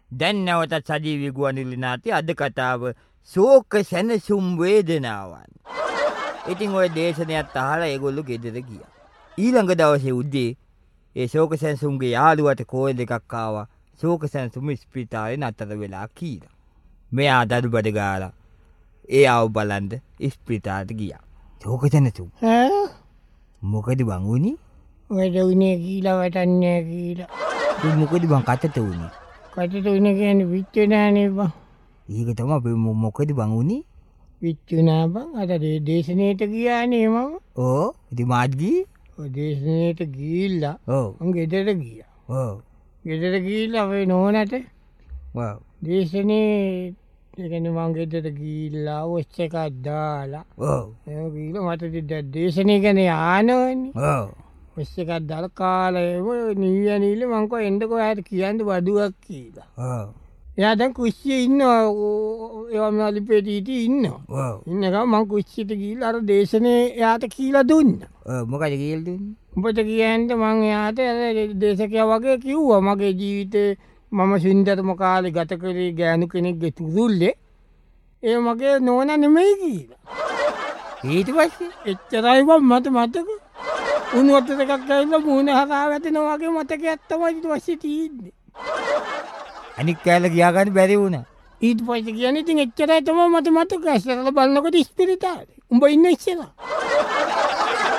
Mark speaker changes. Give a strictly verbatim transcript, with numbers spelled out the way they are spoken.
Speaker 1: දැන් නැවතත් සජීවී ගුවන්විදුලි නාට්‍ය අද කතාව ශෝක සැනසුම් වේදනාවන්. ඉතින් ඔය දේශනයත් අහලා ඒගොල්ලෝ ගෙදර ගියා. ඊළඟ දවසේ උදේ ඒ ශෝක සැනසුම්ගේ යාළුවට කෝල් එකක් ආවා. ශෝක සැනසුම් ස්පිතාලේ නතර වෙලා කියලා. මෙයා දඩුබඩ ගාලා ඒ ආව බලන්න ස්පිතාලට ගියා. ශෝක සැනසුම්
Speaker 2: ඈ
Speaker 1: මොකද බං උනේ?
Speaker 2: වැඩ උනේ කියලා වටන්නේ කියලා.
Speaker 1: ඒ මොකද බං කටට උනේ?
Speaker 2: කටට උනේ කියන්නේ විච්චු නෑනේ බං.
Speaker 1: ඒක තමයි මොකද බං උනේ?
Speaker 2: විච්චු නෑ බං. අද දේශනෙට ගියානේ මම.
Speaker 1: ඕ ඉතින් මාත් ගියේ.
Speaker 2: ඔය දේශනෙට ගිහිල්ලා
Speaker 1: ඔව්
Speaker 2: මං ගෙදර ගියා.
Speaker 1: ඔව්
Speaker 2: ගෙදර ගිහිල්ලා ඔය නෝනට
Speaker 1: ඔව්
Speaker 2: දේශනේ ඒ කියන්නේ මං ගෙදර ගිහිල්ලා ඔස් එකක් දාලා
Speaker 1: ඔව්
Speaker 2: ඒක ගිහිල්ලා මට දැන් දේශනේ ගැන ආනවනේ.
Speaker 1: ඔව්
Speaker 2: ඔස් එකක් දාලා කාලේ ඔය නීයනීල මං කෝ එන්නකෝ ආයෙත් කියන්න බඩුවක් කියලා.
Speaker 1: ඔව්
Speaker 2: එයා දැන් කුස්සියේ ඉන්නවා. ඒවා මාලි පෙටීටි ඉන්නවා.
Speaker 1: ඔව්
Speaker 2: ඉන්න ගමන් මං කුස්සියට ගිහිල්ලා අර දේශනේ එයාට කියලා දුන්නා.
Speaker 1: ඔව් මොකද කියලා දුන්නේ?
Speaker 2: උඹට කියන්න මං එයාට දේශකයා වගේ කිව්වා මගේ ජීවිතේ මම සුන්දරම කාලේ ගත කරේ ගෑනු කෙනෙක්ගේ තුරුල්ලේ. ඒ මගේ නෝනා නෙමෙයි කියලා.
Speaker 1: ඊට පස්සේ
Speaker 2: එච්චරයි බං මට මතක. උණු වතුර එකක් ගෑවිලා මූණ හරහා වැටෙනා වගේ මතකයක් තමයි ඊට පස්සේ තියෙන්නේ.
Speaker 1: අනික් කෑල්ල ගියා ගන්න බැරි වුණා.
Speaker 2: ඊට පස්සේ කියන්නේ ඉතින් එච්චරයි තමයි මට මතක. ඇස්සරලා බලනකොට ඉස්පිරිතාලේ. උඹ ඉන්න ඉස්සලා.